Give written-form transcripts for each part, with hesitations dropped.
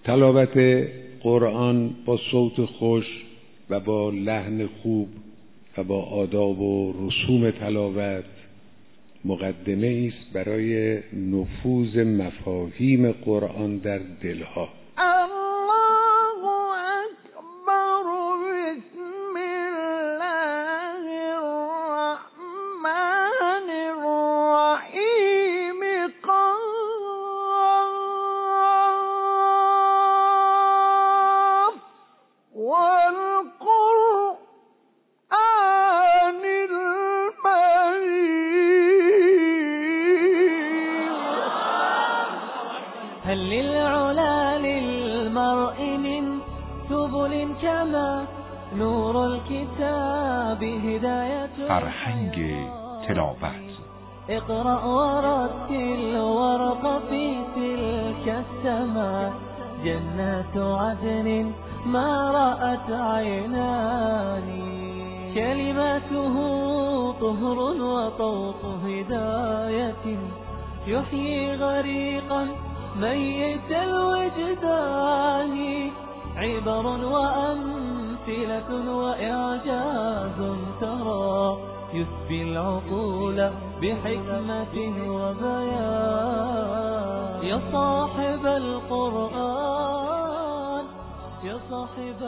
تلاوت قرآن با صوت خوش و با لحن خوب و با آداب و رسوم تلاوت مقدمه است برای نفوذ مفاهیم قرآن در دلها. هل للعلا للمرء من سبل كما نور الكتاب هداية فرهنگ تلاوت. اقرأ ورتل ورق في تلك السماء جنات عدن ما رأت عيناني كلماته طهر وطوق هداية يحيي غريقا ميت الوجدان عبر وأمثلة وإعجاز ترى يسبي العقول بحكمة وبيان يا صاحب القرآن يا صاحب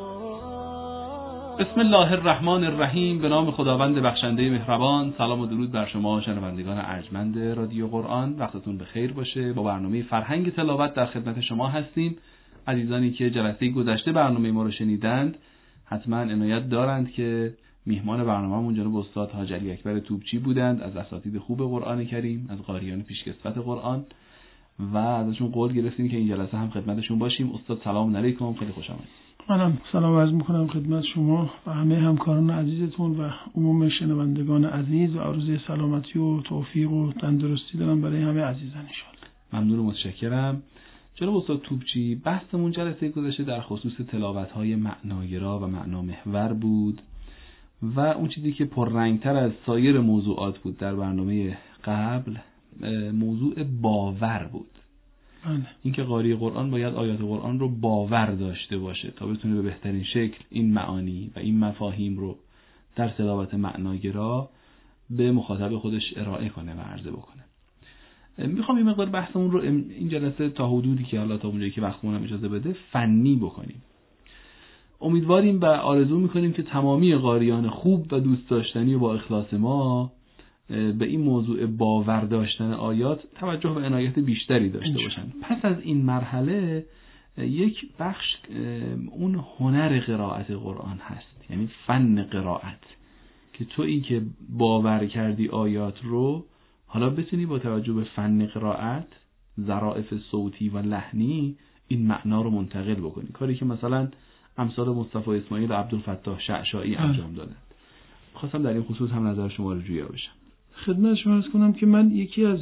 القرآن. بسم الله الرحمن الرحیم. به نام خداوند بخشنده مهربان. سلام و درود بر شما شنوندگان ارجمند رادیو قرآن. وقتتون بخیر باشه. با برنامه فرهنگ تلاوت در خدمت شما هستیم. عزیزانی که جلسه گذشته برنامه ما رو شنیدند حتما عنایت دارند که میهمان برنامه‌مون جناب استاد حاج علی اکبر توپچی بودند، از اساتید خوب قرآن کریم، از قاریان پیشکسوت قرآن، و ازشون قول گرفتیم که این جلسه هم خدمتشون باشیم. استاد سلام علیکم، خیلی خوش آمدید. منم سلام عرض میکنم خدمت شما و همه همکاران عزیزتون و عموم شنوندگان عزیز و آرزوی سلامتی و توفیق و تندرستی دارم برای همه عزیزان ان شاء الله. ممنون و متشکرم. جناب استاد توپچی، بحثمون جلسه گذشته در خصوص تلاوت‌های معناگرا و معنامحور بود و اون چیزی که پررنگتر از سایر موضوعات بود در برنامه قبل موضوع باور بود. اینکه قاری قرآن باید آیات قرآن رو باور داشته باشه تا بتونه به بهترین شکل این معانی و این مفاهیم رو در تلاوت معناگرا به مخاطب خودش ارائه کنه و عرضه بکنه. میخوام این مقدار بحثمون رو این جلسه تا حدودی که حالا تا اونجایی که وقتمون هم اجازه بده فنی بکنیم. امیدواریم و آرزو میکنیم که تمامی قاریان خوب و دوست داشتنی و با اخلاص ما به این موضوع باور داشتن آیات توجه و عنایت بیشتری داشته باشن. پس از این مرحله یک بخش اون هنر قرائت قرآن هست، یعنی فن قرائت، که تویی که باور کردی آیات رو حالا بتونی با توجه به فن قرائت، ظرافت صوتی و لحنی این معنا رو منتقل بکنی، کاری که مثلا امثال مصطفی اسماعیل و عبدالفتاح شعشاعی انجام دادند. خواستم در این خصوص هم نظر شما رو جویا بشم. خدمت شما عرض کنم که من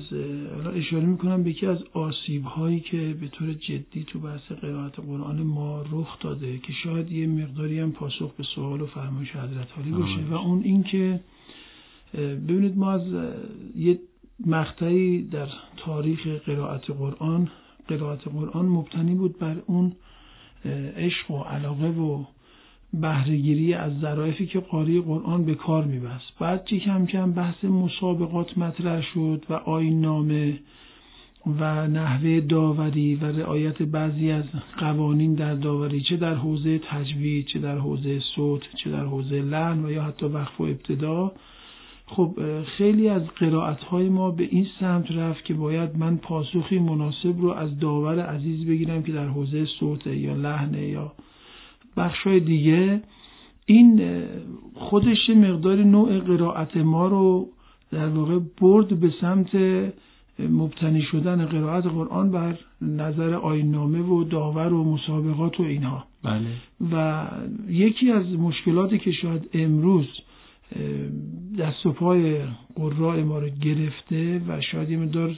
اشاره میکنم به یکی از آسیب‌هایی که به طور جدی تو بحث قرائت قرآن ما رخ داده که شاید یه مقداری هم پاسخ به سوال و فرمایش حضرت عالی باشه و اون این که ببینید ما از یه مقطعی در تاریخ قرائت قرآن مبتنی بود بر اون عشق و علاقه و بهره‌گیری از ظرافی که قاری قرآن به کار می‌بست. بعد کم کم بحث مسابقات مطرح شد و آیین‌نامه و نحوه داوری و رعایت بعضی از قوانین در داوری، چه در حوزه تجوید، چه در حوزه صوت، چه در حوزه لحن و یا حتی وقف و ابتدا. خب خیلی از قرائت‌های ما به این سمت رفت که باید من پاسخی مناسب رو از داور عزیز بگیرم که در حوزه صوت یا لحن یا بخشای دیگه. این خودش مقدار نوع قرائت ما رو در واقع برد به سمت مبتنی شدن قرائت قرآن بر نظر آیین‌نامه و داور و مسابقات و اینها. بله. و یکی از مشکلاتی که شاید امروز دست و پای قراء ما رو گرفته و شاید یه مقدار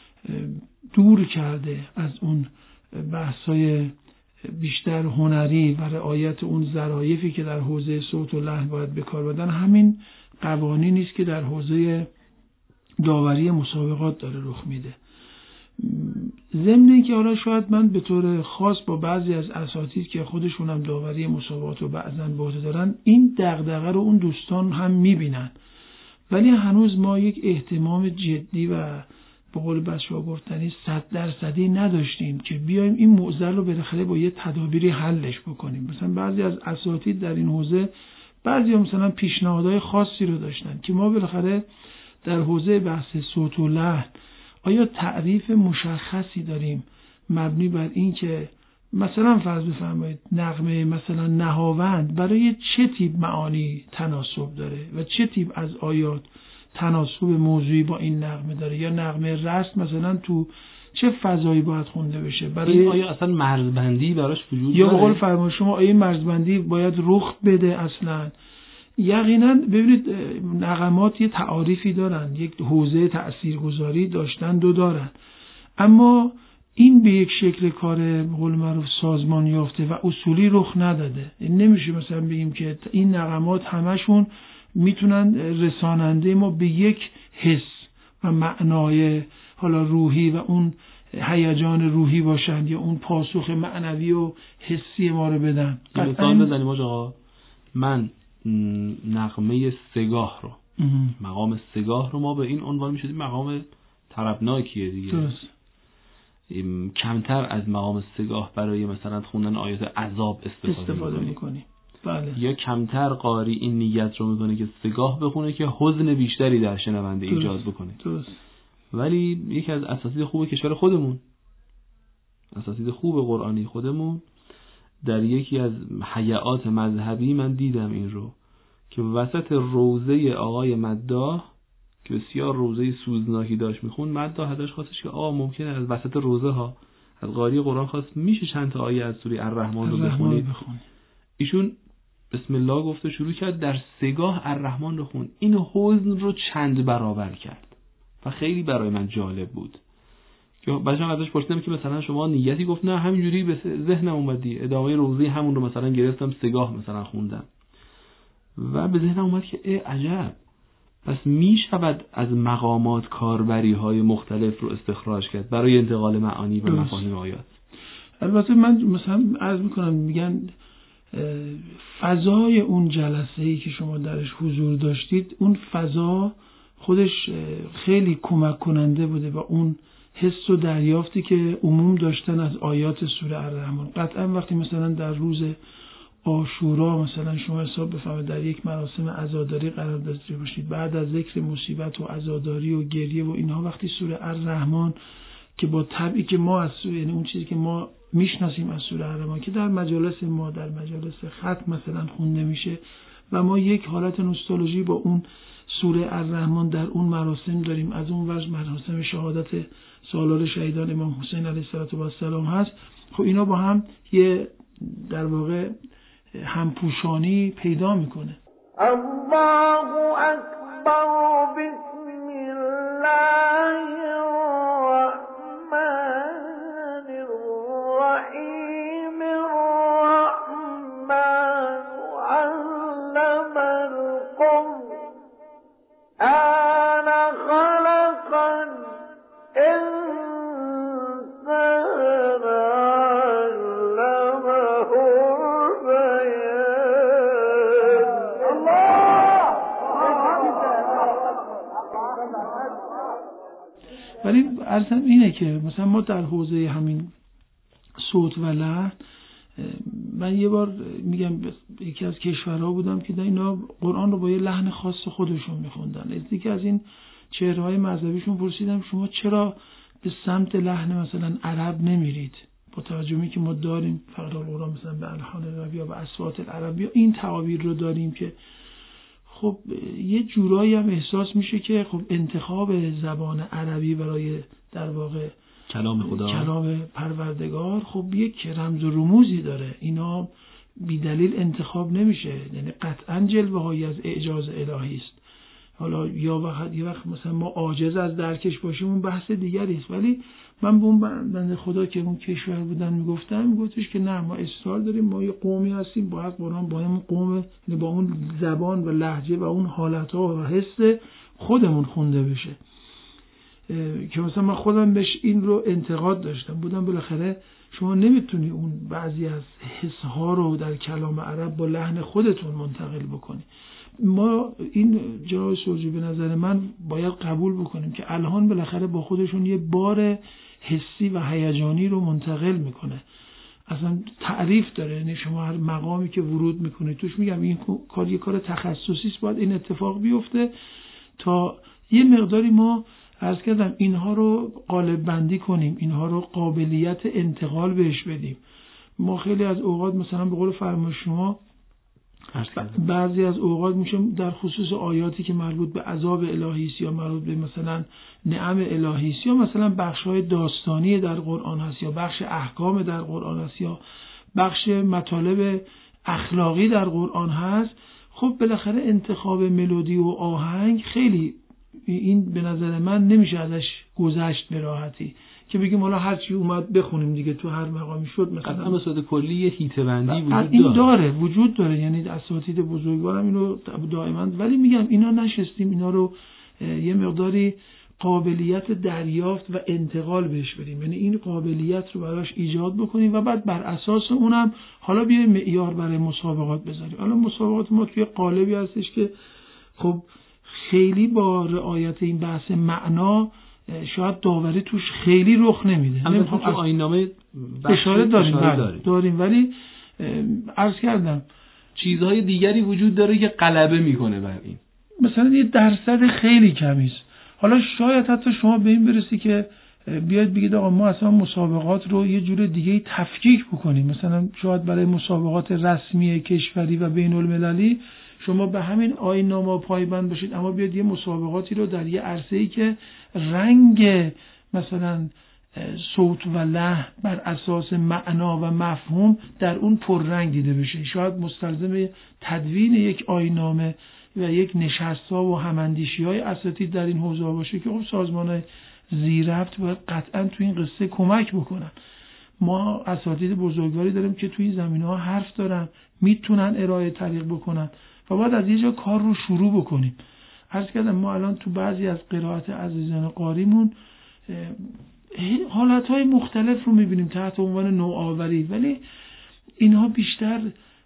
دور کرده از اون بحث‌های بیشتر هنری و رعایت اون ظرافی که در حوزه صوت و لحن باید به کار بردن، همین قوانینی است که در حوزه داوری مسابقات داره رخ میده. ضمن اینکه حالا شاید من به طور خاص با بعضی از اساتید که خودشون هم داوری مسابقات رو بعضن به عهده دارن این دغدغه رو اون دوستان هم میبینن، ولی هنوز ما یک اهتمام جدی و به قول بچه‌ها گفتنی 100% نداشتیم که بیایم این معضل رو بالاخره با یه تدابیری حلش بکنیم. مثلا بعضی از اساتید در این حوزه بعضی مثلا پیشنهادهای خاصی رو داشتن که ما بالاخره در حوزه بحث صوت و لحن آیا تعریف مشخصی داریم مبنی بر این که مثلا فرض بفرمایید نغمه مثلا نهاوند برای چه تیپ معانی تناسب داره و چه تیپ از آیات تناسب موضوعی با این نغمه داره، یا نغمه رست مثلا تو چه فضایی باید خونده بشه، برای آیا اصلا مرزبندی براش وجود داره یا به قول فرمان شما آیا مرزبندی باید رخ بده اصلا. یقینا ببینید نغمات یه تعاریفی دارن، یک حوزه تاثیرگذاری داشتن دارن، اما این به یک شکل کار به قول معروف سازمان یافته و اصولی رخ نداده. نمیشه مثلا بگیم که این نغمات همشون میتونن رساننده ما به یک حس و معنای حالا روحی و اون هیجان روحی باشن یا اون پاسخ معنوی و حسی ما رو بدن. مثال بزنیم آقا، من نغمه سگاه رو مقام سگاه رو ما به این عنوان میشدیم مقام طربناکیه دیگه. درست. کمتر از مقام سگاه برای مثلا خوندن آیات عذاب استفاده میکنیم. بله. یا کمتر قاری این نیت رو میکنه که سگاه بخونه که حزن بیشتری در شنونده ایجاد بکنه. درست. ولی یکی از اساتید خوب کشور خودمون، اساتید خوب قرآنی خودمون، در یکی از حیات مذهبی من دیدم این رو که وسط روضه آقای مداح که بسیار روضه سوزناکی داشت میخوند، مداح ازش خواستش که آقا ممکنه از وسط روضه ها از قاری قرآن خواست میشه چند تا آیه از سوره الرحمن رو بخونید. ایشون بسم الله گفته شروع کرد در سگاه الرحمن رو خوند، این حزن رو چند برابر کرد و خیلی برای من جالب بود که بعدش ازش پرسیدم که مثلا شما نیتی؟ گفت نه همینجوری به ذهنم اومدی، ادامه روضه همون رو مثلا گرفتم سگاه مثلا خوندم و به ذهنم اومد که عجب، پس می شود از مقامات کاربری های مختلف رو استخراج کرد برای انتقال معانی و مفاهیم آیات. البته من مثلا عرض میکنم میگن فضای اون جلسه‌ای که شما درش حضور داشتید اون فضا خودش خیلی کمک کننده بوده با اون حس و دریافتی که عموم داشتن از آیات سوره الرحمن. قطعا وقتی مثلا در روز عاشورا مثلا شما حساب بفرمایید در یک مراسم عزاداری قرار داشته باشید، بعد از ذکر مصیبت و عزاداری و گریه و اینها، وقتی سوره الرحمن که با طبعی که ما از سوره، یعنی اون چیزی که ما میشناسیم از سوره الرحمن که در مجالس ما در مجالس ختم مثلا خونده میشه و ما یک حالت نوستالژی با اون سوره الرحمن در اون مراسم داریم، از اون وجه مراسم شهادت سالار شهیدان امام حسین علیه السلام هست. خب اینا با هم یه در واقع همپوشانی پیدا میکنه. الله اکبر بسم الله الرحمن الرحیم الرحمن علم القرآن خلق ولی اصلا اینه که مثلا ما در حوزه همین صوت و لحن، من یه بار میگم یکی از کشورها بودم که اینا قرآن رو با یه لحن خاص خودشون میخوندن. یکی از این چهره‌های مذهبیشون پرسیدم شما چرا به سمت لحن مثلا عرب نمیرید؟ با توجه به که ما داریم فقط القرآن مثلا به الحان عربی یا به اصوات العربی این تعابیر رو داریم که خب یه جورایی هم احساس میشه که خب انتخاب زبان عربی برای در واقع کلام خدا، کلام پروردگار، خب یک رمز و رموزی داره، اینا بی دلیل انتخاب نمیشه، یعنی قطعا جلوه هایی از اعجاز الهی است. حالا یا وقت مثلا ما عاجز از درکش باشیم اون بحث دیگری است، ولی من به اون بنده خدا که اون کشور بودن میگفتش که نه، ما اصرار داریم، ما یه قومی هستیم، باید قرآن با اون قوم، یعنی با اون زبان و لهجه و اون حالت‌ها و حس خودمون خونده بشه. که مثلا من خودم بهش این رو انتقاد داشتم بودم، بالاخره شما نمیتونی اون بعضی از حسها رو در کلام عرب با لحن خودتون منتقل بکنی. ما این جای سرجی به نظر من باید قبول بکنیم که الهان بالاخره با خودشون یه بار حسی و هیجانی رو منتقل میکنه، اصلا تعریف داره. یعنی شما هر مقامی که ورود میکنید توش، میگم این کار یه کار تخصصی است، باید این اتفاق بیفته تا یه مقداری ما عرض کردم اینها رو قالب بندی کنیم، اینها رو قابلیت انتقال بهش بدیم. ما خیلی از اوقات مثلا به قول فرمایش شما بعضی از اوقات میشه در خصوص آیاتی که مربوط به عذاب الهی است یا مربوط به مثلا نعم الهی است یا مثلا بخش‌های داستانی در قرآن هست یا بخش احکام در قرآن هست یا بخش مطالب اخلاقی در قرآن هست، خب بالاخره انتخاب ملودی و آهنگ خیلی این به نظر من نمیشه ازش گذشت به راحتی که بگیم حالا هر چی اومد بخونیم دیگه تو هر مقامی شد. مثلا به صورت کلی یه هیته بندی وجود داره یعنی اساتید بزرگوارم اینو دائما، ولی میگم اینا نشستیم اینا رو یه مقداری قابلیت دریافت و انتقال بهش بدیم، یعنی این قابلیت رو براش ایجاد بکنیم و بعد بر اساس اونم حالا بیایم معیار برای مسابقات بذاریم. حالا مسابقات ما توی قالبی هستش که خب خیلی با رعایت این بحث معنا شاید داوری توش خیلی رخ نمیده. البته تو آیین‌نامه اشاره داریم ولی عرض کردم چیزهای دیگری وجود داره که غلبه میکنه بر این، مثلا یه درصد خیلی کمی است. حالا شاید حتی شما به این برسی که بیاید بگید آقا ما اصلا مسابقات رو یه جور دیگه تفکیک بکنیم، مثلا شاید برای مسابقات رسمی کشوری و بین المللی شما به همین آیین‌نامه پایبند باشید، اما بیاید یه مسابقاتی رو در یه عرصه‌ای که رنگ مثلا صوت و لحن بر اساس معنا و مفهوم در اون پررنگ دیده بشه. شاید مستلزم تدوین یک آیین‌نامه و یک نشست‌ها و هماندیشی‌های اساتید در این حوزه باشه که خب سازمان‌های زیرربط باید قطعاً تو این قصه کمک بکنن. ما اساتید بزرگواری داریم که توی این زمینه‌ها حرف دارن، میتونن ارائه طریق بکنن و باید از یه جا کار رو شروع بکنیم. عرض کردم ما الان تو بعضی از قرائت عزیزان قاریمون حالتهای مختلف رو میبینیم تحت عنوان نوآوری، ولی اینها بیشتر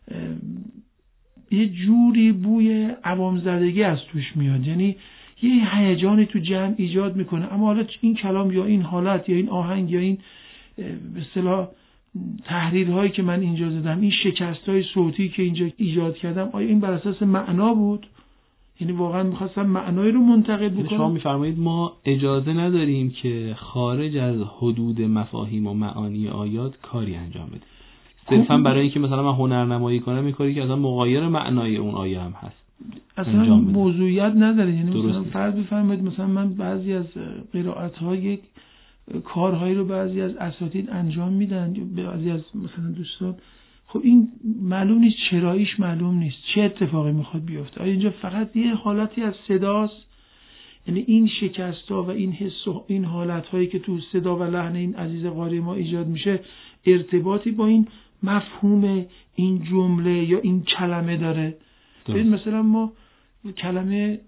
یه جوری بوی عوام زدگی از توش میاد، یعنی یه هیجانی تو جمع ایجاد میکنه، اما حالا این کلام یا این حالت یا این آهنگ یا این به اصطلاح تحریرهایی که من اینجا زدم، این شکست‌های صوتی که اینجا ایجاد کردم، آیا این بر اساس معنا بود؟ یعنی واقعا می‌خواستم معنایی رو منتقل بکنم؟ شما می‌فرمایید ما اجازه نداریم که خارج از حدود مفاهیم و معانی آیات کاری انجام بدیم. صرفاً برای اینکه مثلا من هنرنمایی کنم این کاری که اصلا مغایر معنای اون آیه هم هست. اصلا موضوعیت نداره. یعنی مثلا فرض بفرمایید مثلا من بعضی از قرائت‌ها یک کارهایی رو بعضی از اساتید انجام میدن، بعضی از مثلا دوستان، خب این معلوم نیست چراییش معلوم نیست چه اتفاقی میخواد بیفته. آیا اینجا فقط یه حالتی از صداست؟ یعنی این شکست‌ها و این حس و این حالت‌هایی که تو صدا و لحن این عزیز قاری ما ایجاد میشه ارتباطی با این مفهوم این جمله یا این کلمه داره؟ ببین مثلا ما کلمه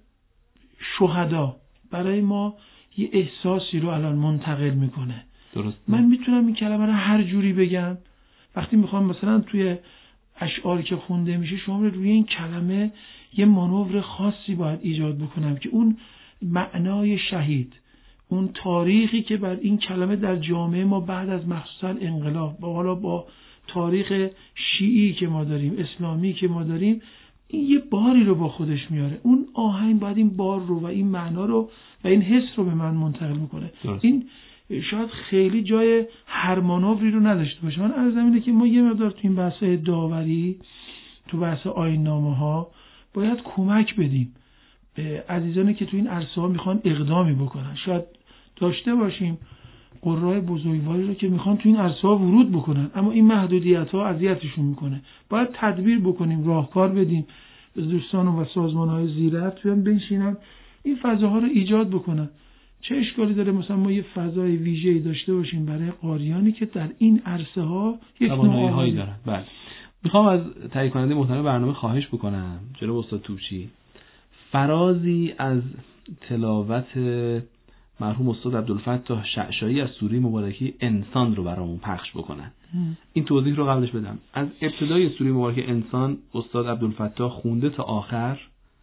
شهدا برای ما یه احساسی رو الان منتقل میکنه. درست. من میتونم این کلمه رو هر جوری بگم. وقتی میخوام مثلا توی اشعاری که خونده میشه شما روی این کلمه یه مانور خاصی باید ایجاد بکنم که اون معنای شهید، اون تاریخی که بر این کلمه در جامعه ما بعد از مخصوصا انقلاب با تاریخ شیعی که ما داریم، اسلامی که ما داریم، این یه باری رو با خودش میاره. اون آهنگ باید این بار رو و این معنا رو و این حس رو به من منتقل میکنه. این شاید خیلی جای هر مانوری رو نداشته باشه. من عرضم اینه که ما یه مقدار تو این بحث داوری، تو بحث آیین‌نامه ها باید کمک بدیم به عزیزانی که تو این عرصه ها میخوان اقدامی بکنن. شاید داشته باشیم قرای بزرگواری رو که میخوان تو این عرصه ها ورود بکنن، اما این محدودیت ها اذیتشون میکنه. باید تدبیر بکنیم، راهکار بدیم به دوستان و سازمان های زیرربط بیان بنشینن این فضاها رو ایجاد بکنن. چه اشکالی داره مثلا ما یه فضای ویژه‌ای داشته باشیم برای قاریانی که در این عرصه ها یک توانایی‌هایی دارن؟ بله. میخوام از تهیه کننده محتوای برنامه خواهش بکنم جناب استاد توپچی فرازی از تلاوت مرحوم استاد عبدالفتاح شعشایی از سوره مبارکه انسان رو برامون پخش بکنن. این توضیح رو قبلش بدم. از ابتدای سوره مبارکه انسان استاد عبدالفتاح خونده تا آخر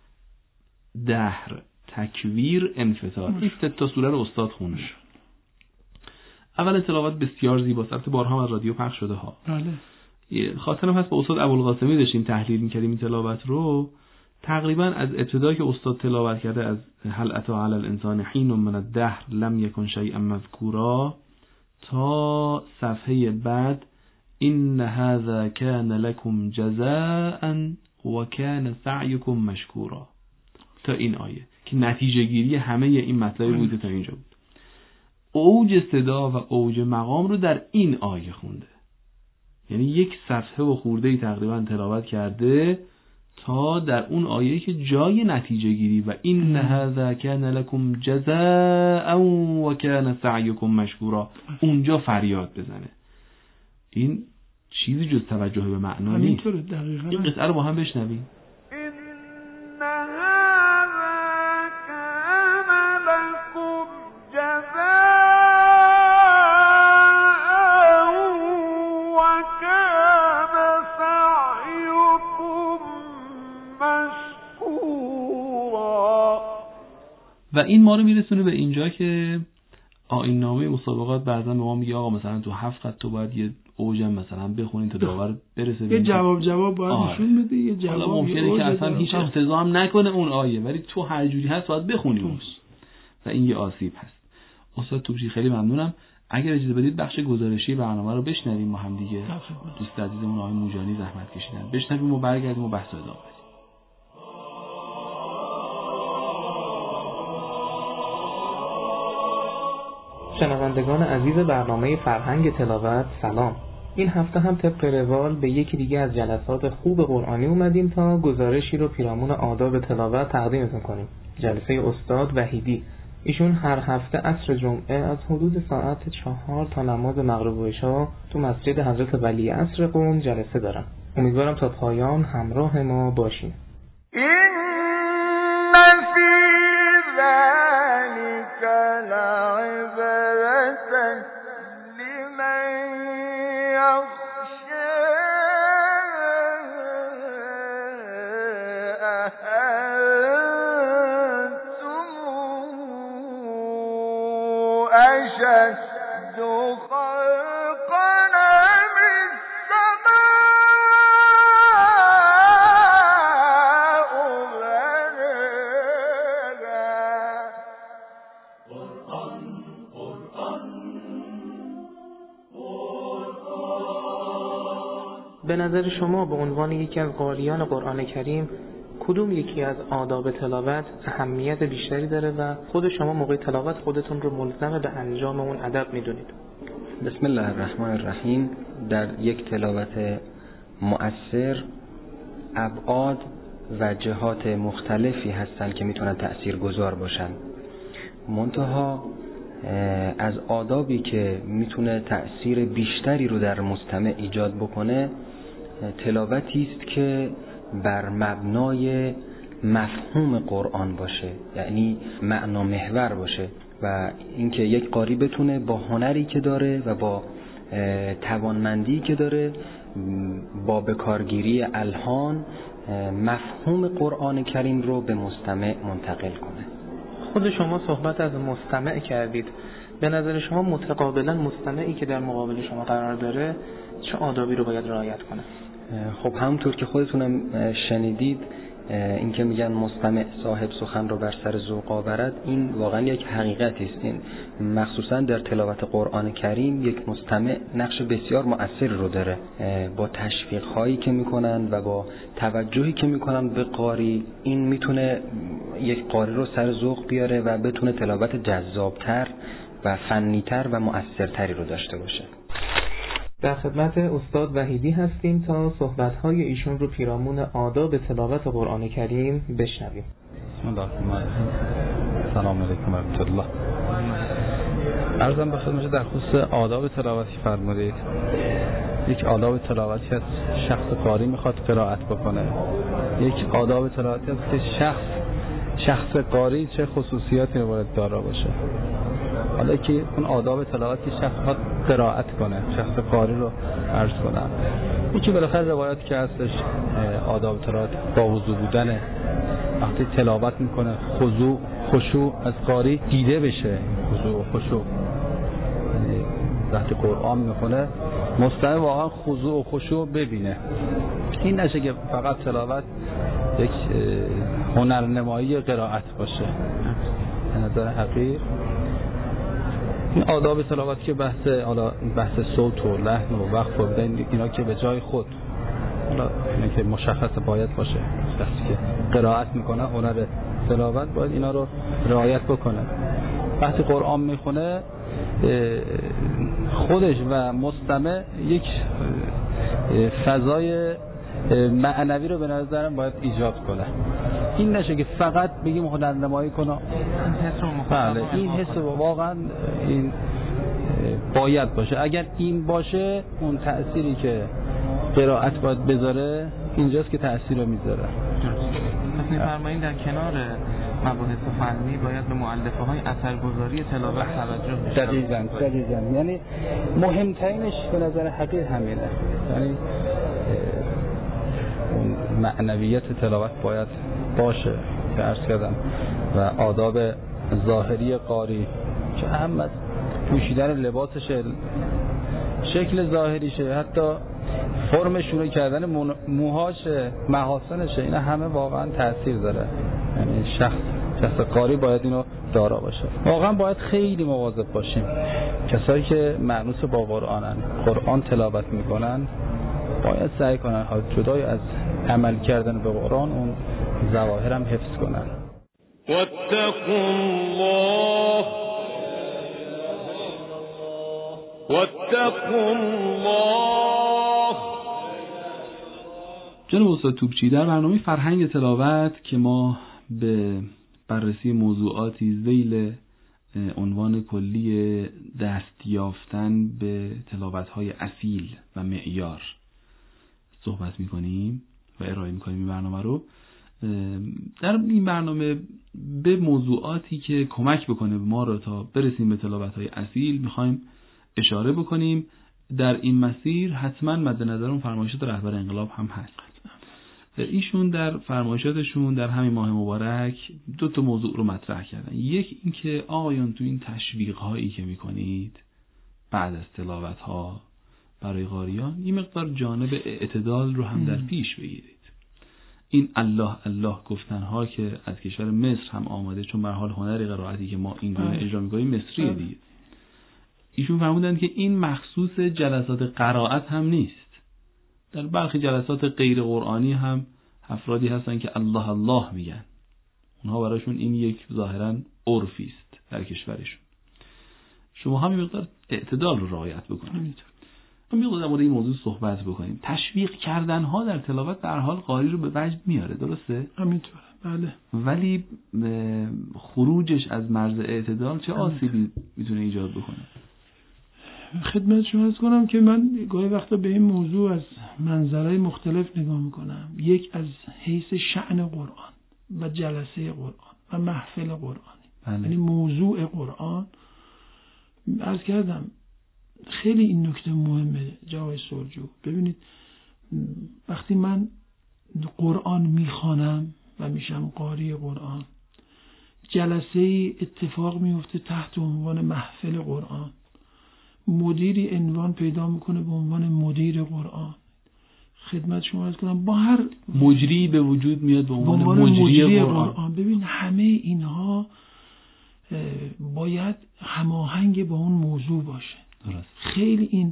دهر، تکویر، انفطار. این 3 تا سوره رو استاد خونده. اول تلاوت بسیار زیباست. البته بارها از رادیو پخش شده ها. بله. خاطرم هست با استاد ابوالقاسمی داشتیم تحلیل می‌کردیم این تلاوت رو. تقریبا از ابتدایی که استاد تلاوت کرده از هل اتی علی الانسان حین من الدهر لم یکن شیئا مذکورا تا صفحه بعد ان هذا کان لکم جزاء و کان سعیکم مشکورا تا این آیه که نتیجه گیری همه این مطلب بوده تا اینجا بود. اوج صدا و اوج مقام رو در این آیه خونده. یعنی 1 صفحه و خورده‌ای تقریبا تلاوت کرده تا در اون آیه که جای نتیجه گیری و این هذا کان لکم جزاء و کان سعیکم مشکورا اونجا فریاد بزنه. این چیزی جز توجه به معنا نیست. این قطعه رو با هم بشنویم. و این ما رو میرسونه به اینجا که آیین نامه مسابقات بعضا به ما میگه آقا مثلا تو 7 خط تو باید یه اوجم مثلا بخونین تا داور برسه یه جواب باید نشون بده. یه جواب حالا ممکنه که اصلا هیچ اقتضا نکنه اون آیه ولی تو هر جوری هست باید بخونیم و این یه آسیب هست. استاد توپچی خیلی ممنونم. اگر اجازه بدید بخش گزارشی برنامه رو بشنویم ما هم دیگه. دوست عزیزمون آقای موجانی زحمت کشیدن. بشنویم و برگردیم و بحث ادامه بدیم. شنوندگان عزیز برنامه فرهنگ تلاوت سلام. این هفته هم طبق روال به یکی دیگه از جلسات خوب قرآنی اومدیم تا گزارشی رو پیرامون آداب تلاوت تقدیمتون کنیم. جلسه استاد وحیدی. ایشون هر هفته عصر جمعه از حدود ساعت 4 تا نماز مغرب و عشا تو مسجد حضرت ولی عصر قم جلسه دارن. امیدوارم تا پایان همراه ما باشین. به نظر شما به عنوان یکی از قاریان قرآن کریم کدوم یکی از آداب تلاوت اهمیت بیشتری داره و خود شما موقع تلاوت خودتون رو ملزم به انجام اون ادب میدونید؟ بسم الله الرحمن الرحیم. در یک تلاوت مؤثر ابعاد و جهات مختلفی هستن که میتونن تأثیرگذار باشن. منتها از آدابی که میتونه تأثیر بیشتری رو در مستمع ایجاد بکنه تلاوتی است که بر مبنای مفهوم قرآن باشه، یعنی معنا محور باشه و اینکه یک قاری بتونه با هنری که داره و با توانمندی که داره با بکارگیری الحان مفهوم قرآن کریم رو به مستمع منتقل کنه. خود شما صحبت از مستمع کردید. به نظر شما متقابلا مستمعی که در مقابل شما قرار داره چه آدابی رو باید رعایت کنه؟ خب همونطور که خودتونم شنیدید این که میگن مستمع صاحب سخن رو بر سر ذوق آورد، این واقعا یک حقیقتی است. این مخصوصا در تلاوت قرآن کریم یک مستمع نقش بسیار مؤثر رو داره. با تشویق هایی که میکنن و با توجهی که میکنن به قاری، این میتونه یک قاری رو سر ذوق بیاره و بتونه تلاوت جذابتر و فنیتر و مؤثرتری رو داشته باشه. در خدمت استاد وحیدی هستیم تا صحبت‌های ایشون رو پیرامون آداب تلاوت قرآن کریم بشنویم. بسم الله الرحمن الرحیم. سلام علیکم و رحمت الله. عرضم به خدمت در خصوص آداب تلاوتی فرمودید. یک آداب تلاوتی از شخص قاری میخواد قرائت بکنه. یک آداب تلاوتی است که شخص قاری چه خصوصیاتی باید دارا باشه. حالا که اون آداب تلاوت که شخص ها قرائت کنه، شخص قاری رو عرض کنم، یکی بالاخره روایت که هستش آداب تلاوت با وضو بودنه، وقتی تلاوت میکنه خشوع از قاری دیده بشه، خشوع و خشوع، یعنی وقتی قرآن میخونه مستمع واقعا خضوع و خشوع ببینه. این نشه که فقط تلاوت یک هنرنمایی قرائت باشه. به نظر حقیر این آداب تلاوت که بحث صوت و لحن و وقف و اینا که به جای خود، حالا اینا که مشخص باید باشه، کسی که قرائت میکنه هنر تلاوت باید اینا رو رعایت بکنه. وقتی قرآن میخونه خودش و مستمع یک فضای معنوی رو به نظرم باید ایجاد کنه. این نشه که فقط بگیم هنرنمایی کنه. بله، این حس واقعا این باید باشه. اگر این باشه اون تأثیری که قرائت باید بذاره اینجاست که تأثیر رو میذاره. پس می‌فرمایید در کنار مباحث فنی باید به مؤلفه‌های اثرگذاری تلاوت توجه بشه. دقیقاً. یعنی مهمترینش به نظر حقیر همینه. یعنی اون معنویت تلاوت باید باشه که عرض کردم و آداب ظاهری قاری که اهم از پوشیدن لباسشه، شکل ظاهریشه، حتی فرم شروع کردن موهاشه، محاسنشه، اینا همه واقعا تأثیر داره. یعنی شخص قاری باید اینو دارا باشه. واقعا باید خیلی مواظب باشیم. کسایی که مانوس با قرآن تلاوت میکنن باید سعی کنن جدای از عمل کردن به قرآن اون ظواهر هم حفظ کنن. واتقوا الله. جناب استاد توپچی، در برنامه فرهنگ تلاوت که ما به بررسی موضوعاتی ذیل عنوان کلی دست یافتن به تلاوت‌های اصیل و معیار صحبت می‌کنیم و ارائه می‌کنیم این برنامه رو، در این برنامه به موضوعاتی که کمک بکنه به ما رو تا برسیم به تلاوت‌های اصیل می‌خوایم اشاره بکنیم. در این مسیر حتما مد نظر اون فرمایشات رهبر انقلاب هم هست. ایشون در فرمایشاتشون در همین ماه مبارک 2 موضوع رو مطرح کردن. یک این که آقایان تو این تشویق هایی که میکنید بعد از تلاوت ها برای قاریان این مقدار جانب اعتدال رو هم در پیش بگیرید. این الله الله گفتن ها که از کشور مصر هم آمده، چون به هر حال هنر قرائتی که ما این گونه اجرا میکنیم مصریه دیگه. ایشون فرمودن که این مخصوص جلسات قرائت هم نیست. در برخی جلسات غیر قرآنی هم افرادی هستن که الله الله میگن. اونها براشون این یک ظاهرا عرفی است در کشورشون. شما هم مقدار اعتدال رو رعایت بکنید. ما می‌خوایم در مورد این موضوع صحبت بکنیم. تشویق کردن ها در تلاوت به هر حال قاری رو به وجد میاره، درسته؟ همینطوره. بله. ولی خروجش از مرز اعتدال چه آسیبی میتونه ایجاد بکنه؟ خدمت شما عرض کنم که من گاهی وقتا به این موضوع از منظرهای مختلف نگاه میکنم. یک از حیث شأن قرآن و جلسه قرآن و محفل قرآنی، یعنی موضوع قرآن. عرض کردم خیلی این نکته مهمه جای سرجو. ببینید وقتی من قرآن میخوانم و میشم قاری قرآن، جلسه اتفاق میفته تحت عنوان محفل قرآن، مدیری عنوان پیدا میکنه به عنوان مدیر قرآن. خدمت شما عرض کنم با هر مجری به وجود میاد به عنوان مجری قرآن. ببین همه اینها باید هماهنگ با اون موضوع باشه. درست. خیلی این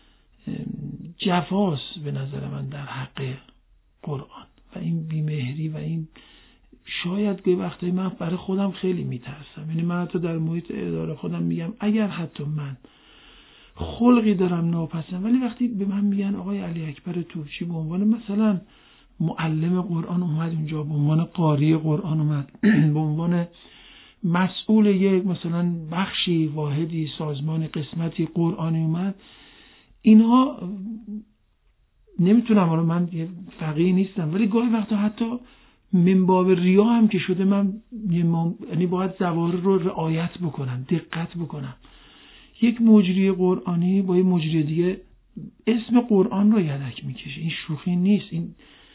جفاست به نظر من در حق قرآن و این بیمهری و این شاید که وقتی من برای خودم خیلی میترسم. یعنی من حتی در محیط اداره خودم میگم اگر حتی من خلقی دارم ناپسند، ولی وقتی به من میگن آقای علی اکبر توپچی به عنوان مثلا معلم قرآن اومد اونجا، به عنوان قاری قرآن اومد، به عنوان مسئول یک مثلا بخشی واحدی سازمان قسمتی قرآنی اومد، اینها نمیتونم، حالا من یه فقیه نیستم ولی گاهی وقتا حتی من باب ریا هم که شده من یعنی باید ضوابط رو رعایت بکنم، دقت بکنم. یک مجری قرآنی با یک مجری دیگه اسم قرآن رو یدک میکشه. این شوخی نیست. این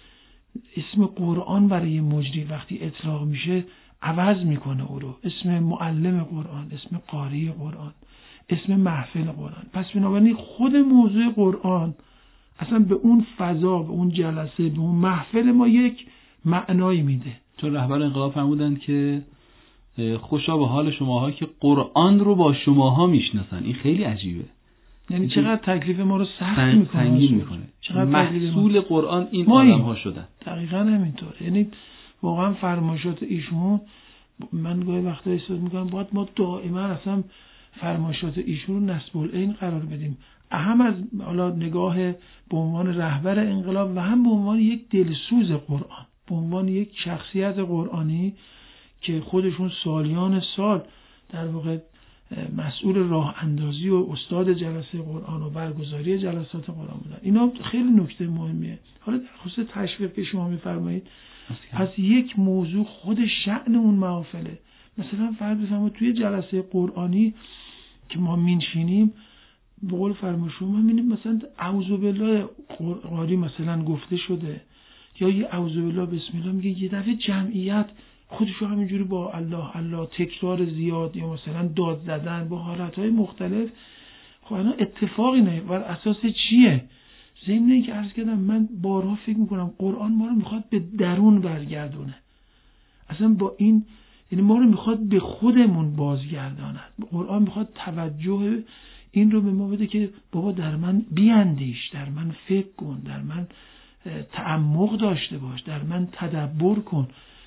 اسم قرآن برای مجری وقتی اطلاق میشه عوض میکنه او رو. اسم معلم قرآن، اسم قاری قرآن، اسم محفل قرآن. پس بنابراین خود موضوع قرآن اصلا به اون فضا، به اون جلسه، به اون محفل ما یک معنایی میده. چون رهبر انقلاب فرمودند که خوشا به حال شماها که قرآن رو با شماها میشناسن. این خیلی عجیبه. یعنی چقدر تکلیف ما رو سخت میکنه، سنگین میکنه. محصول قرآن این آدم ها شدن. دقیقاً همینطوره. یعنی واقعا فرمایشات ایشون، من گاهی وقتا احساس میکنم باید ما دائما اصلا فرمایشات ایشون رو نصب العین قرار بدیم. هم از حالا نگاه به عنوان رهبر انقلاب و هم به عنوان یک دلسوز قرآن، به عنوان یک شخصیت قرآنی که خودشون سالیان سال در واقع مسئول راه اندازی و استاد جلسه قرآن و برگزاری جلسات قرآن بودن. اینا خیلی نکته مهمیه. حالا در خصوص تشویق که شما میفرمایید، پس یک موضوع خود شأن اون محافله. مثلا فرض بفرمایید توی جلسه قرآنی که ما میشینیم، به قول فرمایشون ما میبینیم مثلا اعوذ بالله قاری مثلا گفته شده، یا یه اعوذ بالله بسم الله میگه، یه دفعه جمعیت خودشو همینجوری با الله الله تکرار زیاد یا مثلا داد زدن با حالتهای مختلف. خب اینا اتفاقی نه. بر اساس چیه؟ ضمن اینکه عرض کردم من بارها فکر میکنم قرآن ما رو میخواد به درون برگردونه. اصلا با این یعنی ما رو میخواد به خودمون بازگرداند. قرآن میخواد توجه این رو به ما بده که بابا در من بیاندیش، در من فکر کن، در من تعمق داشته باش، در من تدبر کن.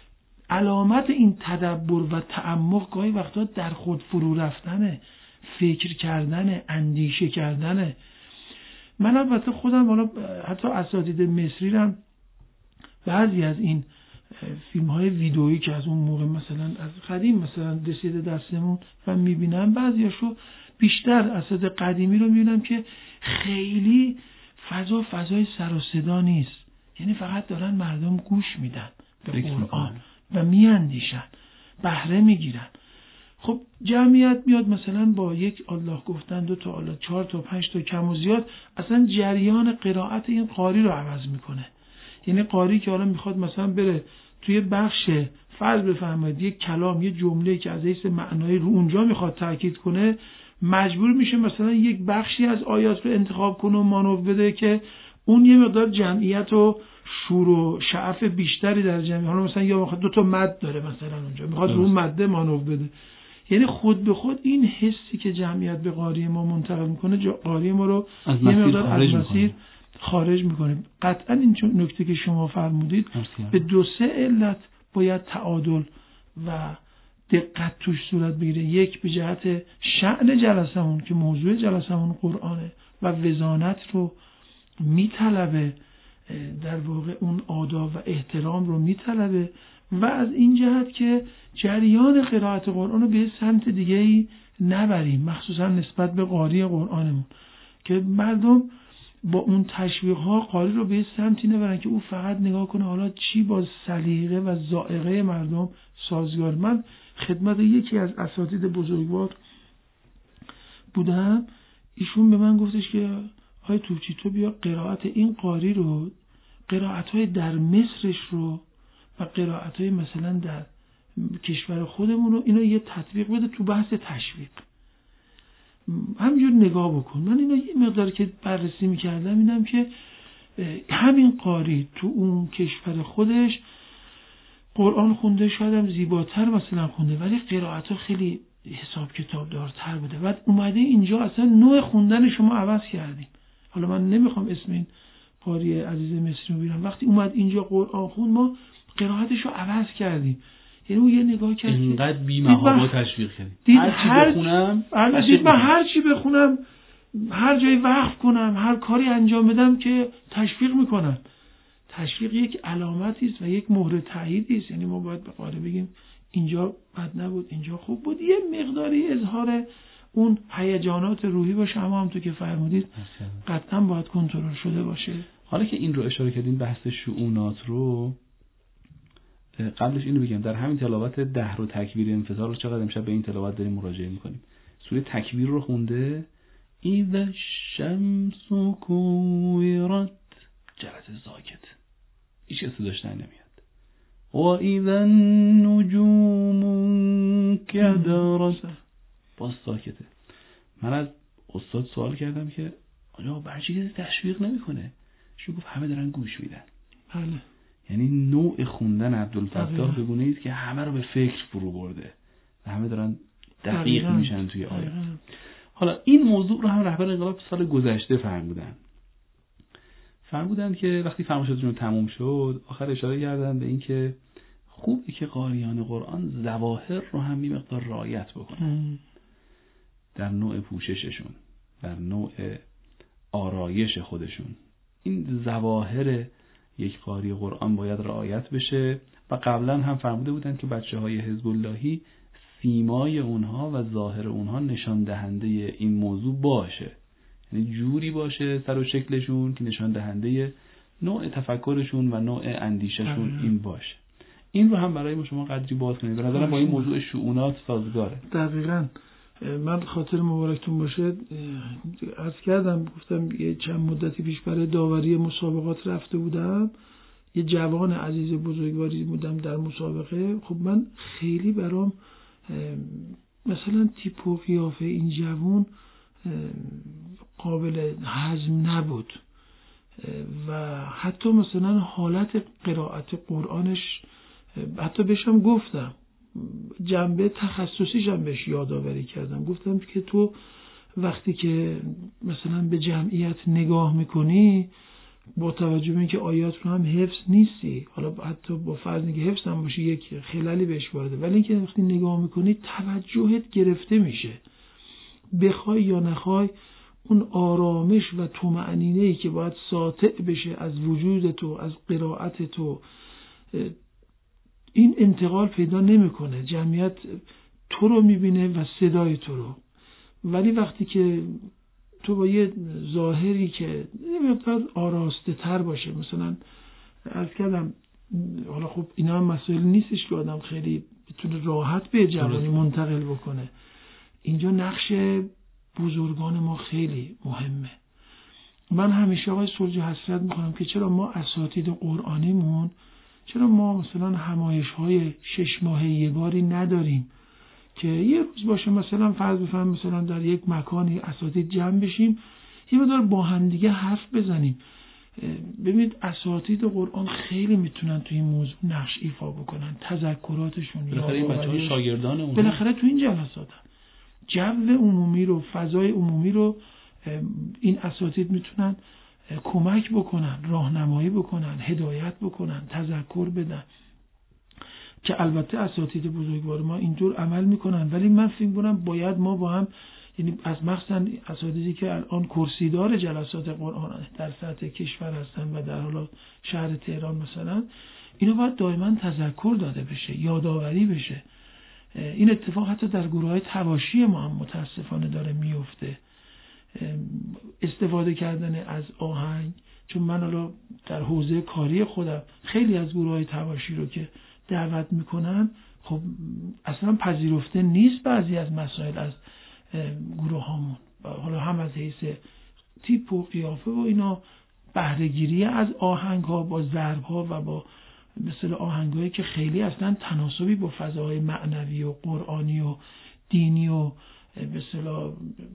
علامت این تدبر و تعمق گاهی وقتا در خود فرو رفتنه، فکر کردنه، اندیشه کردنه. من البته خودم حالا حتی اساتید مصری هم بعضی از این فیلم های ویدئویی که از اون موقع مثلا از قدیم مثلا رسیده دستمون و میبینم، بعضیاشو بیشتر اساتید قدیمی رو میبینم که خیلی فضای سر و صدا نیست. یعنی فقط دارن مردم گوش میدن به قرآن و میاندیشن، بهره میگیرن. خب جمعیت میاد مثلا با یک الله گفتن، 2 تا الله، 4 تا 5 تا کم و زیاد، اصلا جریان قرائت این قاری رو عوض میکنه. یعنی قاری که حالا میخواد مثلا بره توی بخش فرض بفرمایید یک کلام، یه جمله که از حیث معنایی رو اونجا میخواد تاکید کنه، مجبور میشه مثلا یک بخشی از آیات رو انتخاب کنه و مانور بده که اون یه مقدار جمعیت رو شور و شعف بیشتری در جمعیت، حالا مثلا یا میخواد 2 تا مد داره مثلا اونجا میخواد رو مده مانور بده. یعنی خود به خود این حسی که جمعیت به قاری ما منتقل میکنه قاری ما رو یه مقدار از مسیر خارج میکنه. قطعا این نکته که شما فرمودید به 2-3 علت باید تعادل و دقت توش صورت بگیره. یک به جهت شأن جلسمون که موضوع جلسمون قرآنه و وزانت رو میطلبه، در واقع اون آداب و احترام رو میطلبه، و از این جهت که جریان قرائت قرآن رو به سمت دیگه‌ای نبریم، مخصوصا نسبت به قاری قرآنمون، که مردم با اون تشویق‌ها قاری رو به سمتی نبرن که او فقط نگاه کنه حالا چی با سلیقه و ذائقه مردم سازگار. من خدمت یکی از اساتید بزرگوار بودم، ایشون به من گفتش که آقای توپچی تو بیا قرائت این قاری رو، قرائت‌های در مصرش رو و قرائت‌های مثلا در کشور خودمون رو، اینا یه تطبیق بده تو بحث تشویق. همینجور نگاه بکن. من اینا یه مقدار که بررسی می‌کردم دیدم که همین قاری تو اون کشور خودش قرآن خونده، شاید هم زیباتر مثلا خونده، ولی قرائت‌ها خیلی حساب کتاب دارتر بوده. بعد اومده اینجا اصلا نوع خوندن شما عوض کردیم. حالا من نمیخوام اسم این قاری عزیز مصری رو بگیرم. وقتی اومد اینجا قرآن خوند ما قرائتش رو عوض کردیم. یعنی اون یه نگاه کرد اینقدر بی‌محابا تشویق کردیم. هر چی بخونم، هر جایی وقف کنم، هر کاری انجام بدم که تشویق میکنن. تشویق یک علامتی است و یک مهر تاییدی است. یعنی ما باید به قاری بگیم اینجا بد نبود، اینجا خوب بود، یه مقداری اظهار اون هیجانات روحی باشه، اما همونطور که فرمودید قطعا باید کنترل شده باشه. حالا که این رو اشاره کردیم بحث شؤونات رو، قبلش اینو بگم، در همین تلاوت دهر و تکبیر انفطار رو چقدر امشب به این تلاوت داریم مراجعه میکنیم. سوره تکبیر رو خونده اذا الشمس کویرت، جلسه ساکت، هیچ صداش نمیاد. و اذا النجوم انکدرت، باز ساکته. من از استاد سوال کردم که آیا برای چی کسی تشویق نمیکنه؟ شو گفت همه دارن گوش میدن. بله. یعنی نوع خوندن عبدالفتاح بگونه ایست که همه رو به فکر فرو برده و همه دارن دقیق میشن توی آیات. حالا این موضوع رو هم رهبر انقلاب سال گذشته فهمیدن که وقتی فرمایشاتشون تموم شد آخر اشاره کردن به این که خوبه که قاریان قرآن ظواهر رو هم می مقدار رعایت بکنن در نوع پوشششون، در نوع آرایش خودشون. این ظواهر یک قاری قرآن باید رعایت بشه و قبلا هم فرموده بودن که بچه‌های حزب اللهی سیمای اونها و ظاهر اونها نشان دهنده این موضوع باشه، یعنی جوری باشه سر و شکلشون که نشان دهنده نوع تفکرشون و نوع اندیششون این باشه. این رو هم برای ما شما قدری باز کنید. به نظرم با این موضوع شؤونات سازگاره. دقیقاً. من خاطر مبارکتون باشه عرض کردم، گفتم یه چند مدتی پیش برای داوری مسابقات رفته بودم، یه جوان عزیز بزرگواری بودم در مسابقه. خب من خیلی برام مثلا تیپ و قیافه این جوان قابل هضم نبود و حتی مثلا حالت قرائت قرآنش حتی بهشم گفتم، جنبه تخصصیشم بهش یادآوری کردم. گفتم که تو وقتی که مثلا به جمعیت نگاه میکنی با توجه به اینکه آیات رو هم حفظ نیستی، حالا حتی با فرض اینکه حفظ هم باشی یک خلالی بهش وارده، ولی اینکه وقتی نگاه میکنی توجهت گرفته میشه، بخوای یا نخوای اون آرامش و طمأنینه‌ای که باید ساطع بشه از وجود تو، از قرائت تو، این انتقال پیدا نمیکنه. جمعیت تو رو میبینه و صدای تو رو، ولی وقتی که تو با یه ظاهری که یه مقدار آراسته تر باشه، مثلا عرض کردم حالا خب اینا هم مسائل نیستش که آدم خیلی بتونه راحت به جوانی منتقل بکنه. اینجا نقش بزرگان ما خیلی مهمه. من همیشه آقای سرجی حسرت میکنم که چرا ما اساتید قرآنیمون، چرا ما مثلا همایش‌های 6 ماهه یه باری نداریم که یه روز باشه مثلا فرض بفهم مثلا در یک مکانی اساتید جمع بشیم یه مقدار با هم دیگه حرف بزنیم. ببینید اساتید قرآن خیلی میتونن توی این موضوع نقش ایفا بکنن، تذکراتشون بالاخره این بچه‌ها شاگردان اونها بالاخره تو این جلسات جو عمومی رو، فضای عمومی رو این اساتید میتونن کمک بکنن، راهنمایی بکنن، هدایت بکنن، تذکر بدن، که البته اساتید بزرگوار ما اینطور عمل میکنن. ولی من فکر می‌کنم باید ما با هم، یعنی از مخصوصا اساتیدی که الان کرسیدار جلسات قرآن در سطح کشور هستن و در حالا شهر تهران مثلا، اینو باید دائما تذکر داده بشه، یادآوری بشه. این اتفاق حتی در گروه‌های تواشی ما هم متاسفانه داره میفته. استفاده کردن از آهنگ، چون من حالا در حوزه کاری خودم خیلی از گروه‌های تواشی رو که دعوت میکنن، خب اصلا پذیرفته نیست بعضی از مسائل از گروه هامون، حالا هم از حیث تیپ و قیافه و اینا، بهره‌گیری از آهنگ ها با ضرب ها و با مثل آهنگ هایی که خیلی اصلا تناسبی با فضاهای معنوی و قرآنی و دینی و مثل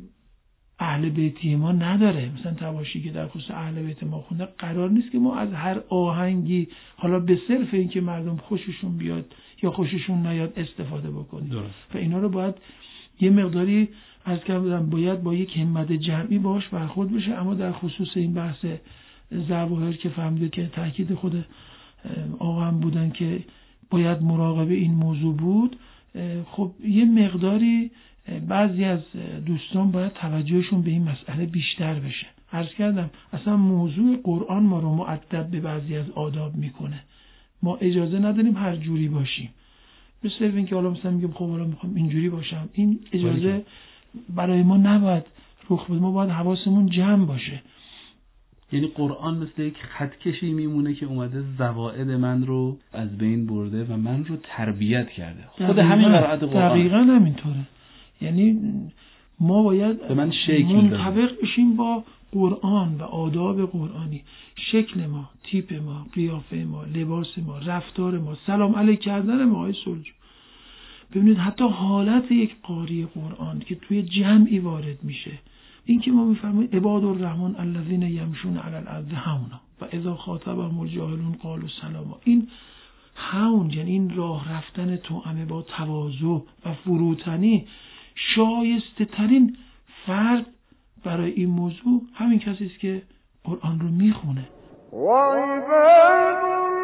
اهل بیتی ما نداره. مثلا تواشی که در خصوص اهل بیت ما خونده، قرار نیست که ما از هر آهنگی حالا به صرف این که مردم خوششون بیاد یا خوششون نیاد استفاده بکنیم. و اینا رو باید یه مقداری از کردم باید با یک همت جمعی باش برخورد بشه. اما در خصوص این بحث ظواهر که فهمیده که تاکید خود آقا هم بودن که باید مراقب این موضوع بود، خب یه مقداری بعضی از دوستان باید توجهشون به این مسئله بیشتر بشه. عرض کردم اصلا موضوع قرآن ما رو مؤدب به بعضی از آداب میکنه. ما اجازه نداریم هر جوری باشیم. مثل اینکه حالا مثلا میگم خب حالا میخوام اینجوری باشم، این اجازه برای ما نباید رخ بده. ما باید حواسمون جمع باشه. یعنی قرآن مثل یک خطکشی میمونه که اومده زوائد من رو از بین برده و من رو تربیت کرده. خود همین قرائت قرآن دقیقاً همینطوره. یعنی ما باید به من شکل منطبق بشیم با قرآن و آداب قرآنی. شکل ما، تیپ ما، قیافه ما، لباس ما، رفتار ما، سلام علیک کردن ما. آقای سلجو ببینید حتی حالت یک قاری قرآن که توی جمعی وارد میشه، این که ما میفرماییم عباد الرحمن الذین یمشون علی الارض هونا و اذا خاطبهم الجاهلون قالوا سلاما. این هون یعنی این راه رفتن توأمه با تواضع و فروتنی. شایسته ترین فرد برای این موضوع همین کسی است که قرآن رو میخونه. و عباد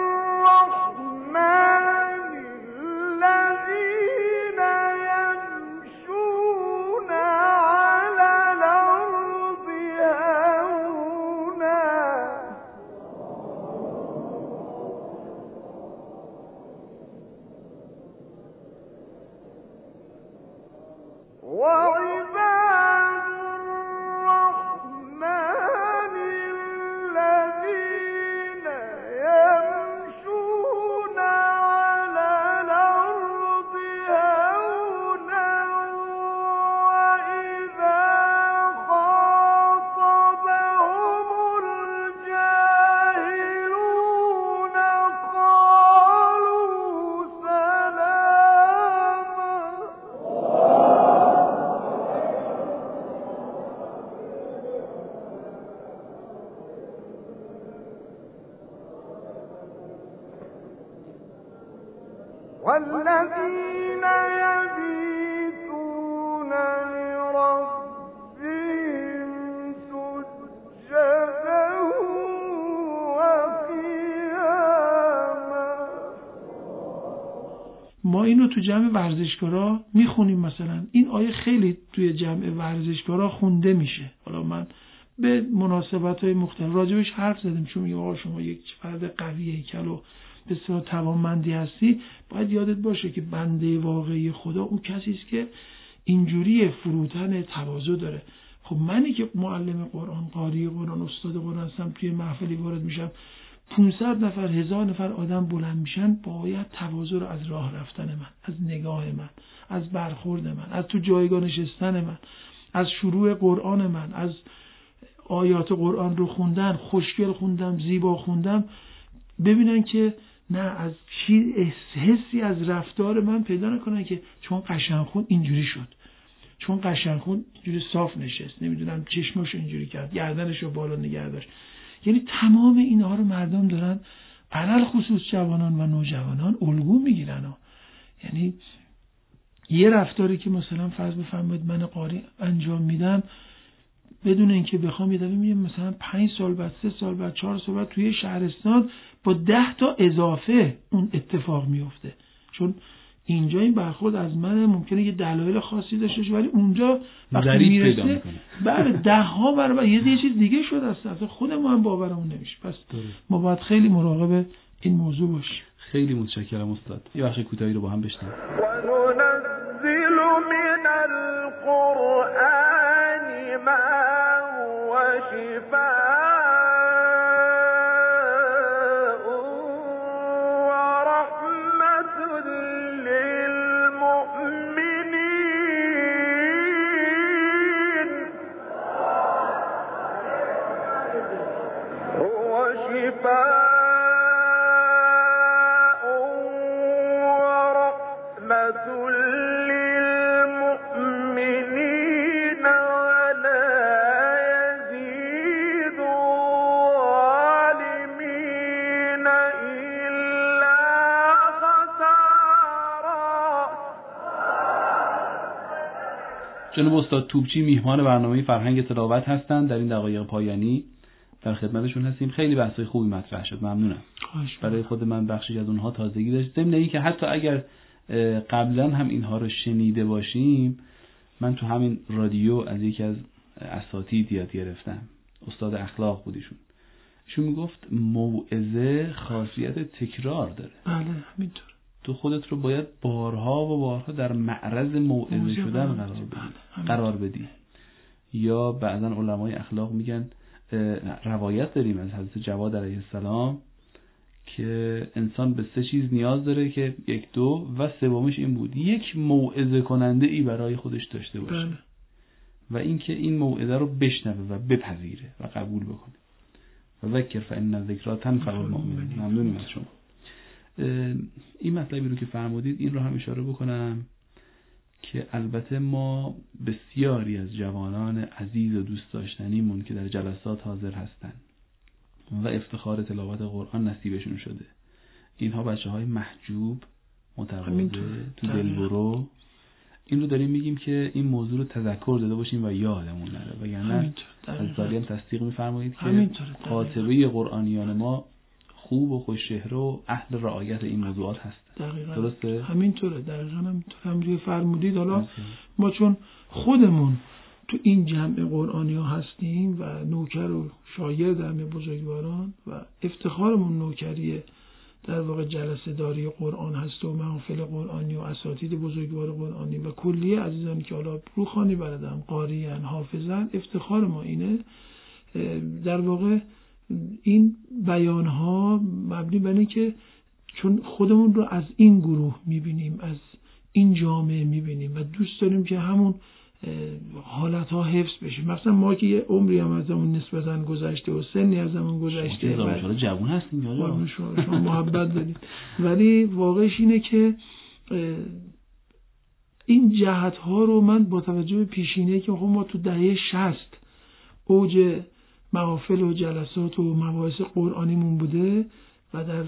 الرحمن الذین یمشون علی الارض هونا. والذین یبیتون لربهم سجدا و قیاما. ما اینو تو جمع ورزشکارا میخونیم. مثلا این آیه خیلی توی جمع ورزشکارا خونده میشه. حالا من به مناسبت‌های مختلف راجبش حرف زدیم، چون میگم آقا شما یک فرد قوی هیکل و بسیار توانمندی هستی، باید یادت باشه که بنده واقعی خدا اون کسی است که اینجوری فروتن تواضع داره. خب منی که معلم قرآن، قاری قرآن، استاد قرآن هستم، توی محفلی وارد میشم 500 نفر 1000 نفر آدم بلند میشن، باید تواضع رو از راه رفتن من، از نگاه من، از برخورد من، از تو جایگاه نشستن من، از شروع قرآن من، از آیات قرآن رو خوندن، خوشگل خوندم، زیبا خوندم، ببینن که نه از حسی از رفتار من پیدا نکنن که چون قشنگ خوند اینجوری شد، چون قشنگ خوند اینجوری صاف نشست، نمیدونم چشماشو اینجوری کرد، گردنشو بالا نگه داشت. یعنی تمام اینها رو مردم دارن علل خصوص جوانان و نوجوانان الگو میگیرن. یعنی یه رفتاری که مثلا فرض بفرمایید من قاری انجام میدم، بدون اینکه بخوام یه دفعه میگم مثلا 5 سال بعد، 3 سال بعد، 4 سال بعد توی شهرستان با 10 تا اضافه اون اتفاق میفته. چون اینجا این برخورد از من ممکنه یه دلایل خاصی داشته باشه، ولی اونجا وقتی میرسه بله 10 ها برابر یه چیز دیگه شده است. اصلا خود ما هم باورمون نمیشه. پس ما باید خیلی مراقب این موضوع باشیم. خیلی متشکرم استاد. یه بخش کوتاهی رو با هم بشنویم. وننزل من القرآن ما هو شفاء جناب استاد توپچی میهمان برنامه فرهنگ تلاوت هستند. در این دقایق پایانی در خدمتشون هستیم. خیلی بحث‌های خوبی مطرح شد. ممنونم. برای خود من بخشی از اونها تازگی داشت. ضمن اینکه حتی اگر قبلا هم اینها رو شنیده باشیم، من تو همین رادیو از یکی از اساتید یاد گرفتم. استاد اخلاق بودیشون. ایشون میگفت موعظه خاصیت تکرار داره. بله همینطور. تو خودت رو باید بارها و بارها در معرض موعظه شدن قرار بدی. یا بعضا علمای اخلاق میگن روایت داریم از حضرت جواد علیه السلام که انسان به 3 چیز نیاز داره که 1 2 و سومش این بود، یک موعظه کننده ای برای خودش داشته باشه و اینکه این موعظه رو بشنوه و بپذیره و قبول بکنه. و ذکر فإن الذکری تنفع المؤمنین. ممنونیم از شما. این مطلبی رو که فرمودید این رو هم اشاره بکنم که البته ما بسیاری از جوانان عزیز و دوست داشتنیمون که در جلسات حاضر هستن و افتخار تلاوت قرآن نصیبشون شده، اینها بچه‌های محجوب، متواضع، تو دلبرو، این رو داریم میگیم که این موضوع رو تذکر داده باشیم و یادمون نره. وگرنه از ظالم تصدیق می‌فرمایید که خاطبه قرآنیان ما خوب و خوش‌چهره و اهل رعایت این موضوعات هستن. درسته؟ همینطوره. دقیقاً همینطوره. همونجوری فرمودید. حالا ما چون خودمون تو این جمع قرآنی ها هستیم و نوکر و شاگرد همه بزرگواران و افتخارمون نوکری در واقع جلسه داری قرآن هست و محافل قرآنی و اساتید بزرگوار قرآنی و کلیه عزیزانی که حالا روخانی بلدن، قاریان، حافظن، افتخار ما اینه. در واقع این بیان ها مبنی بر اینه که چون خودمون رو از این گروه میبینیم، از این جامعه میبینیم و دوست داریم که همون حالت ها حفظ بشه. مثلا ما که یه عمری هم ازمون نسبتاً گذشته و سنی ازمون گذشته و جوان هستیم، شما محبت دارید، ولی واقعش اینه که این جهت ها رو من با توجه به پیشینه‌ای که خب ما تو دهه 60 اوج محافل و جلسات و مباحث قرآنیمون بوده و در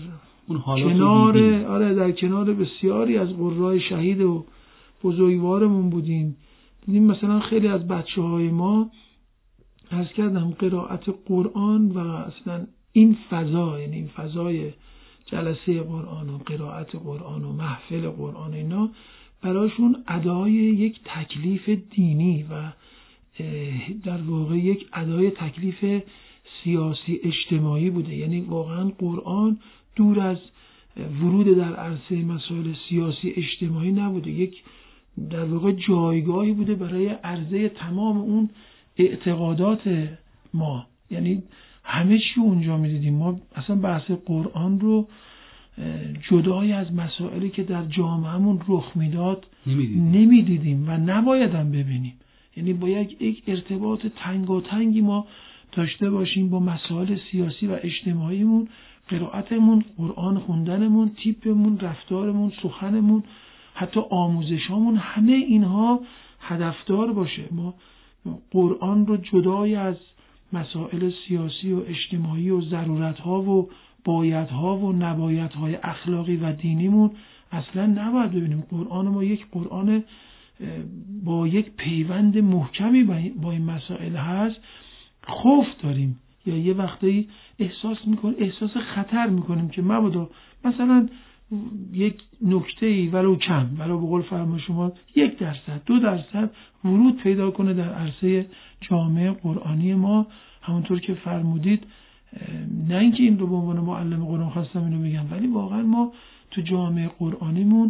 در کنار بسیاری از قرای شهید و بزرگوارمون بودیم. دیدیم مثلا خیلی از بچه‌های ما عرض کردم قرائت قرآن و اصلا این فضا، یعنی این فضای جلسه قرآن و قرائت قرآن و محفل قرآن، اینا براشون ادای یک تکلیف دینی و در واقع یک ادای تکلیف سیاسی اجتماعی بوده. یعنی واقعا قرآن دور از ورود در عرصه مسائل سیاسی اجتماعی نبوده، یک در واقع جایگاهی بوده برای عرضه تمام اون اعتقادات ما. یعنی همه چی اونجا می‌دیدیم. ما اصلا بحث قرآن رو جدای از مسائلی که در جامعهمون رخ میداد نمی‌دیدیم و نباید هم ببینیم. یعنی باید یک ارتباط تنگاتنگی ما داشته باشیم با مسائل سیاسی و اجتماعیمون. قرائتمون، قرآن خوندنمون، تیپمون، رفتارمون، سخنمون، حتی آموزشامون، همه اینها هدفدار باشه. ما قرآن رو جدای از مسائل سیاسی و اجتماعی و ضرورت‌ها و بایدها و نبایدهای اخلاقی و دینیمون اصلا نباید ببینیم. قرآن ما یک قرآن با یک پیوند محکمی با این مسائل هست. خوف داریم یا یه وقتی احساس خطر میکنیم که مبادا مثلا یک نکته‌ای ولو کم، ولو به قول فرما شما 1%، 2% ورود پیدا کنه در عرصه جامعه قرآنی ما. همونطور که فرمودید، نه اینکه این رو به عنوان معلم قرآن خواستم اینو بگم، ولی واقعا ما تو جامعه قرآنیمون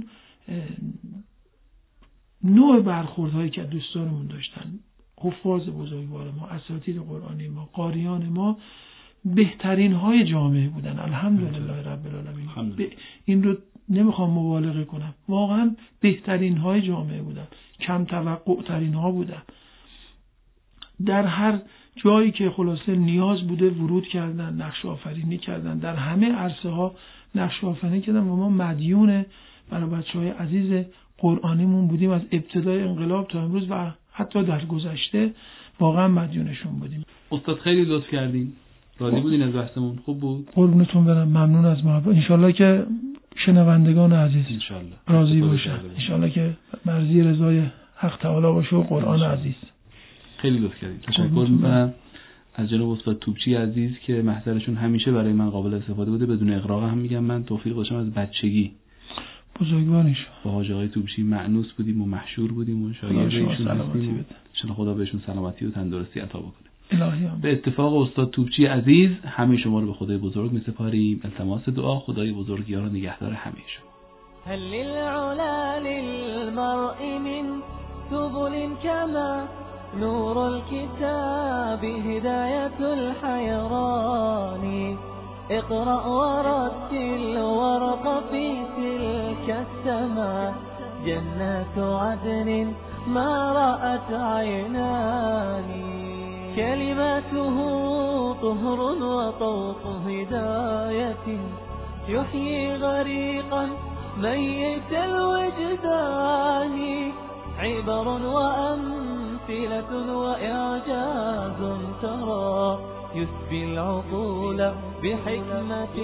نوع برخوردهایی که دوستانمون داشتن، حفاظ بزرگوار ما، اساتید قرآنی ما، قاریان ما، بهترین های جامعه بودن. الحمدلله رب العالمین. این رو نمیخوام مبالغه کنم، واقعا بهترین های جامعه بودن، کم توقع ترین ها بودن. در هر جایی که خلاصه نیاز بوده ورود کردن، نقش آفرینی کردن، در همه عرصه ها نقش آفرینی کردن و ما مدیون برای بچهای عزیز قرآنیمون بودیم از ابتدای انقلاب تا امروز و حتی در گذشته واقعا مدیونشون بودیم. استاد خیلی لطف کردین، راضی بودین از بحثمون؟ خوب بود؟ قربونتون برم، ممنون از محبت. انشالله که شنوندگان عزیز راضی باشن، انشالله که مرضی رضای حق تعالی باشه و قرآن عزیز. خیلی لطف کردین. تشکر می‌کنم از جناب استاد توپچی عزیز که محضرشون همیشه برای من قابل استفاده بوده. بدون اغراق هم میگم من توفیق داشتم از بچگی بزرگوارش با حاج آقای توپچی مأنوس بودیم و محشور بودیم و شاگرد ایشون هستیم. ان خدا بهشون سلامتی و تندرستی عطا بکنه. الهی. به اتفاق استاد توپچی عزیز همه شما رو به خدای بزرگ می‌سپاریم. التماس دعا خدای بزرگ یار و نگهدار همه شما. هل للعلا للمرء من سبل كما نور الكتاب هداية الحيران اقرأ ورتل وارق في تلك السماء جنات عدن ما رأت عينان كلماته طهر وطوق هداية يحيي غريقا ميت الوجدان عبر وأمثلة وإعجاز ترى يسبي العقول بحكمة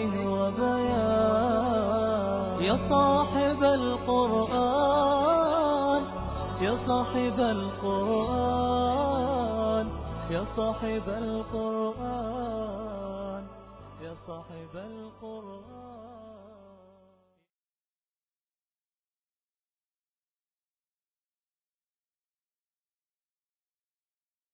وبيان يا صاحب القرآن يا صاحب القرآن يا صاحب القرآن يا صاحب القرآن